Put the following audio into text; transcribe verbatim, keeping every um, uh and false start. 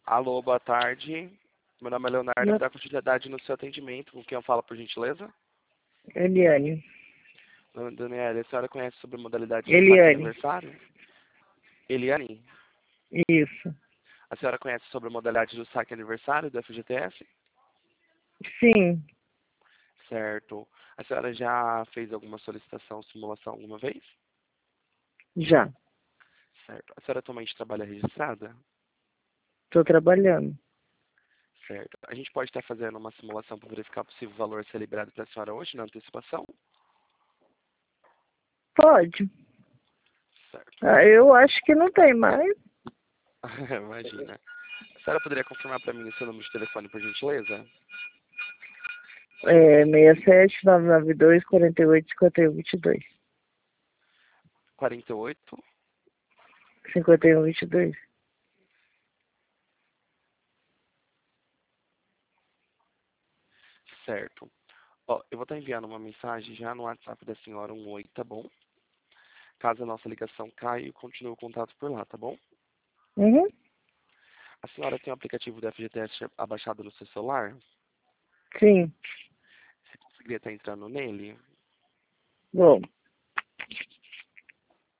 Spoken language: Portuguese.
Alô, boa tarde. Meu nome é Leonardo, Não, dá continuidade no seu atendimento. Com quem eu falo, por gentileza? Eliane. Dona Daniela, a senhora conhece sobre modalidade de saque Eliane. aniversário? Eliane, Isso. a senhora conhece sobre a modalidade do saque aniversário do F G T S? Sim, Certo. A senhora já fez alguma solicitação, simulação alguma vez? já. Certo. A senhora atualmente trabalha registrada? Estou trabalhando. Certo. A gente pode estar fazendo uma simulação para verificar o possível valor a ser liberado para a senhora hoje, na antecipação? Pode. Certo. Ah, eu acho que não tem mais. Imagina. A senhora poderia confirmar para mim o seu número de telefone, por gentileza? É seis sete, nove nove dois, quatro oito, cinquenta e um, vinte e dois. quarenta e oito. cinquenta e um, vinte e dois. Certo. Ó, eu vou estar enviando uma mensagem já no WhatsApp da senhora, um oi, tá bom? Caso a nossa ligação caia, continue o contato por lá, tá bom? Uhum. A senhora tem o aplicativo do F G T S abaixado no seu celular? Sim. Você conseguiria estar entrando nele? Bom.